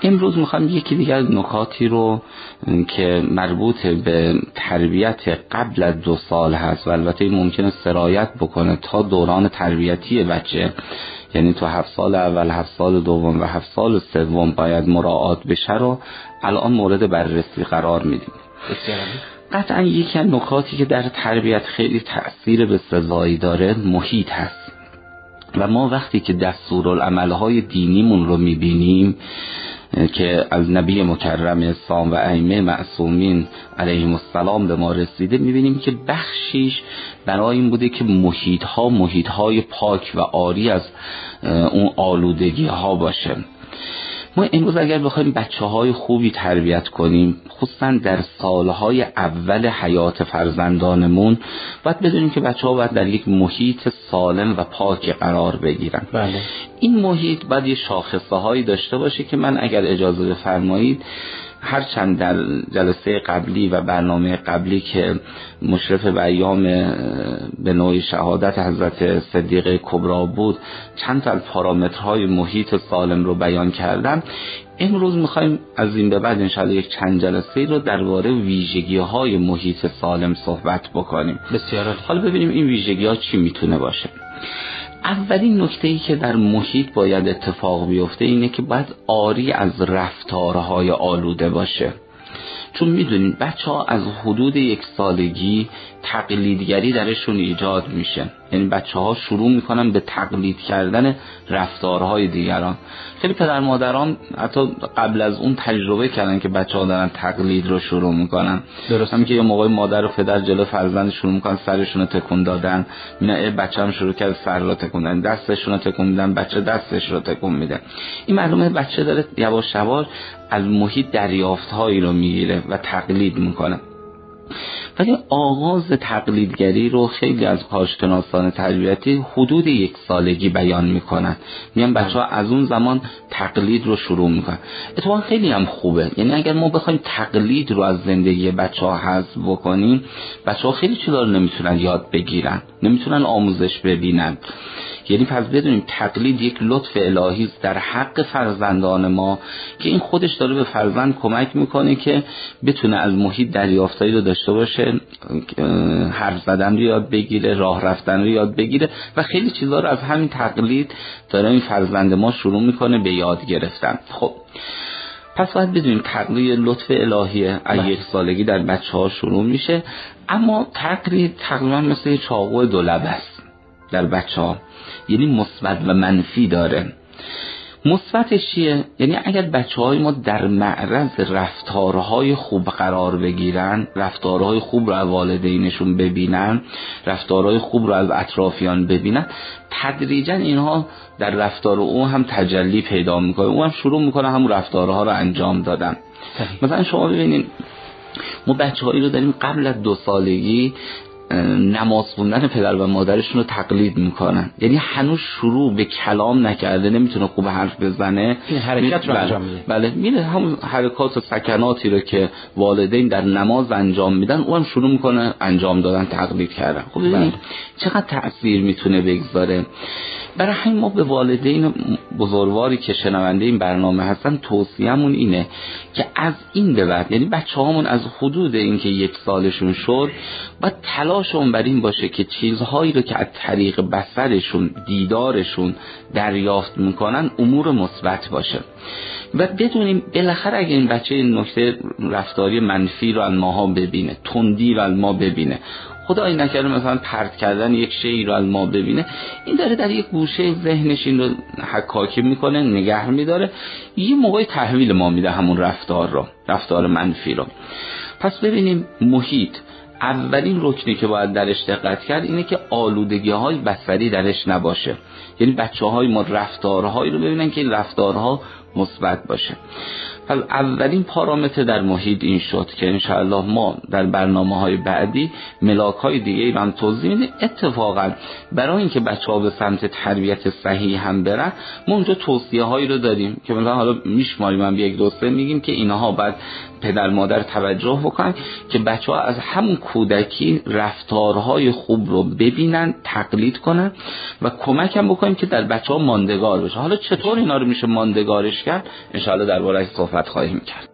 امروز میخوام یکی دیگر نکاتی رو که مربوط به تربیت قبل از 2 سال هست و البته این ممکنه سرایت بکنه تا دوران تربیتی بچه، یعنی تو 7 سال اول، 7 سال دوم و 7 سال سوم باید مراعات بشه رو الان مورد بررسی قرار میدیم. قطعا یکی از نکاتی که در تربیت خیلی تأثیر بسزایی داره محیط هست و ما وقتی که دستورالعمل‌های دینیمون رو میبینیم که از نبی مکرم اسلام و ائمه معصومین علیهم السلام به ما رسیده، میبینیم که بخشیش برای این بوده که محیط‌های پاک و عاری از اون آلودگی‌ها باشه. ما امروز اگر بخوایم بچه‌های خوبی تربیت کنیم، خصوصا در سالهای اول حیات فرزندانمون، باید بدونیم که بچه‌ها باید در یک محیط سالم و پاک قرار بگیرن. بله. این محیط باید یه شاخصه‌هایی داشته باشه که من اگر اجازه بفرمایید هرچند در جلسه قبلی و برنامه قبلی که مشرف به ایام به نوعی شهادت حضرت صدیقه کبرا بود چند تا از پارامترهای محیط سالم رو بیان کردم، امروز میخوایم از این به بعد انشاءالله یک چند جلسه رو درباره ویژگی‌های محیط سالم صحبت بکنیم. بسیار عالی. حالا ببینیم این ویژگی‌ها چی میتونه باشه. اولین نکته‌ای که در محیط باید اتفاق بیفته اینه که باید عاری از رفتارهای آلوده باشه. چون میدونین بچه‌ها از حدود 1 سالگی تقلیدگری درشون ایجاد میشه، یعنی بچه‌ها شروع میکنن به تقلید کردن رفتارهای دیگران. خیلی پدر مادران حتی قبل از اون تجربه کردن که بچه‌ها دارن تقلید رو شروع میکنن. درست. همین که یه موقع مادر و پدر جلو فرزند شروع میکنن سرشون رو تکون دادن، میبینن بچه‌ام شروع کرد سر رو تکون دادن، دستشون رو تکون میدن، بچه دستش رو تکون میده. این معلومه بچه داره یواش یواش از محیط دریافت‌هایی رو میگیره و تقلید میکنه. ولی آغاز تقلیدگری رو خیلی از کارشناسان تربیتی حدود 1 سالگی بیان میکنن، میگن بچه‌ها از اون زمان تقلید رو شروع میکنن. اتفاقا خیلی هم خوبه، یعنی اگر ما بخوایم تقلید رو از زندگی بچه‌ها حذف بکنیم، بچه‌ها خیلی چیزا رو نمیتونن یاد بگیرن، نمیتونن آموزش ببینن. یعنی پس بدونیم تقلید یک لطف الهی است در حق فرزندان ما که این خودش داره به فرزند کمک میکنه که بتونه از محیط دریافتایی رو داشته باشه، حرف زدن رو یاد بگیره، راه رفتن رو یاد بگیره و خیلی چیزا رو از همین تقلید داره این فرزند ما شروع میکنه به یاد گرفتن. خب پس باید بدونیم تقلید لطف الهیه، از 1 سالگی در بچه‌ها شروع میشه، اما تقلید تقریبا مثل چاقو 2 لبه است در بچه‌ها، یعنی مثبت و منفی داره. مثبتش چیه؟ یعنی اگر بچه‌های ما در معرض رفتارهای خوب قرار بگیرن، رفتارهای خوب رو از والدینشون ببینن، رفتارهای خوب رو از اطرافیان ببینن، تدریجا اینها در رفتار اون هم تجلی پیدا میکنه، اون هم شروع میکنه همون رفتارها رو انجام دادن. مثلا شما ببینید ما بچه‌هایی رو داریم قبل از 2 سالگی نماز خوندن پدر و مادرشون رو تقلید میکنن، یعنی هنوز شروع به کلام نکرده، نمیتونه خوب حرف بزنه، این حرکت رو انجام میده. بله میره همون حرکات و سکناتی رو که والدین در نماز انجام میدن اونم شروع میکنه انجام دادن، تقلید کردن. خب ببینید چقدر تأثیر میتونه بگذاره. برای همین ما به والدین بزرگواری که شنونده این برنامه هستن توصیه‌مون اینه که از این به بعد، یعنی بچه‌هامون از حدود اینکه 1 سالشون شد، باید تلاشمون بر این باشه که چیزهایی رو که از طریق بصرشون، دیدارشون دریافت میکنن امور مثبت باشه و بدونیم بالاخره اگه این بچه نکته رفتاری منفی رو از ماها ببینه، تندی رو از ما ببینه، خدایی نکرده مثلا پرت کردن یک شی رو از ما ببینه، این داره در یک گوشه ذهنش این رو حکاکی میکنه، نگه میداره، یه موقع تحویل ما میده همون رفتار منفی رو. پس ببینیم محیط اولین رکنی که باید درش دقت کرد اینه که آلودگی‌های بصری درش نباشه، یعنی بچه‌های ما رفتارهایی رو ببینن که این رفتارها مثبت باشه. پس اولین پارامتر در محیط این شد که انشاءالله ما در برنامه‌های بعدی ملاک‌های دیگه رو هم توضیح میدیم. اتفاقا برای اینکه بچه‌ها به سمت تربیت صحیح هم برن، ما اونجا توصیه‌هایی رو داریم که مثلا حالا میشماریم، هم 1 2 3 میگیم که اینها باید پدر مادر توجه بکنن که بچه‌ها از همون کودکی رفتارهای خوب رو ببینن، تقلید کنن و کمک هم بکنیم که در بچه‌ها ماندگار بشه. حالا چطور اینا رو میشه ماندگارش کرد، انشاءالله درباره‌اش صحبت خواهیم کرد.